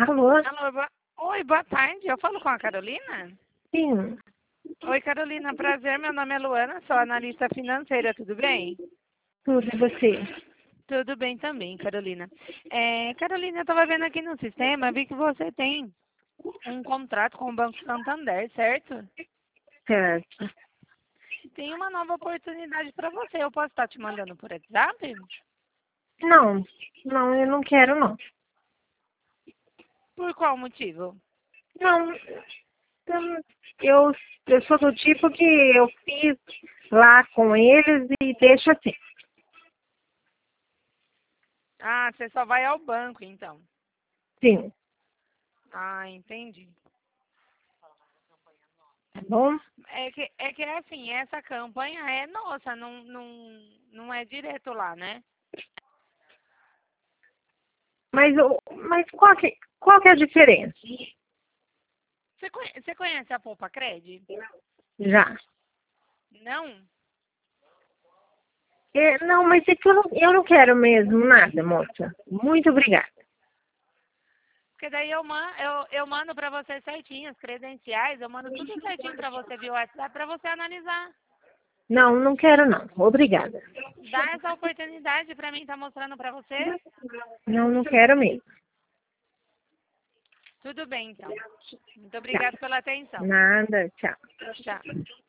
Alô? Alô, oi, boa tarde. Eu falo com a Carolina? Sim. Oi, Carolina, prazer. Meu nome é Luana, sou analista financeira, tudo bem? Tudo e você? Tudo bem também, Carolina. Carolina, eu estava vendo aqui no sistema, vi que você tem um contrato com o Banco Santander, certo? Certo. Tem uma nova oportunidade para você. Eu posso estar te mandando por WhatsApp? Não, não, eu não quero, não. Por qual motivo? Não, eu, eu sou do tipo que eu fiz lá com eles e deixo assim. Ah, você só vai ao banco, então. Sim, Ah, entendi. tá bom? É que assim, essa campanha é nossa, não é direto lá, né? Mas qual que é a diferença? Você conhece a Poupa Cred? Já. Não? Não, mas é que eu não quero mesmo nada, moça. Muito obrigada. Porque daí eu mando pra você certinho as credenciais, eu mando tudo certinho pra você via WhatsApp pra você analisar. Não, não quero não. Obrigada. Dá essa oportunidade pra mim tá mostrando pra você? Não, não quero mesmo. Tudo bem, então. Muito Tchau. obrigada pela atenção. Nada, tchau. Tchau.